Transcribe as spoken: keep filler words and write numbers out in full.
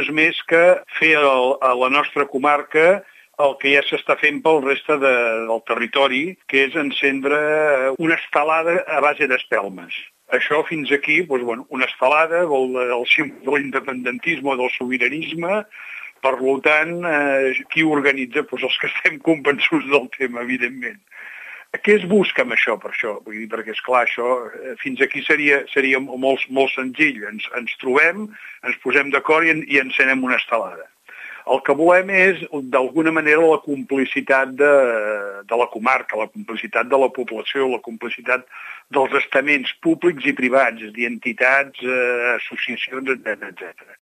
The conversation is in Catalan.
és més que fer el, a la nostra comarca el que ja s'està fent pel reste de, del territori, que és encendre una estelada a base d'espelmes. Això fins aquí, doncs, bueno, una estelada vol el símbol de l'independentisme o del sobiranisme. Per tant, eh, qui organitza? Doncs els que estem convençuts del tema, evidentment. Què es busca amb això, per això? Vull dir, perquè, esclar, això fins aquí seria, seria molt, molt senzill. Ens, ens trobem, ens posem d'acord i, i encenem una estelada. El que volem és, d'alguna manera, la complicitat de, de la comarca, la complicitat de la població, la complicitat dels estaments públics i privats, és a dir, entitats, eh, associacions, etcètera, etcètera.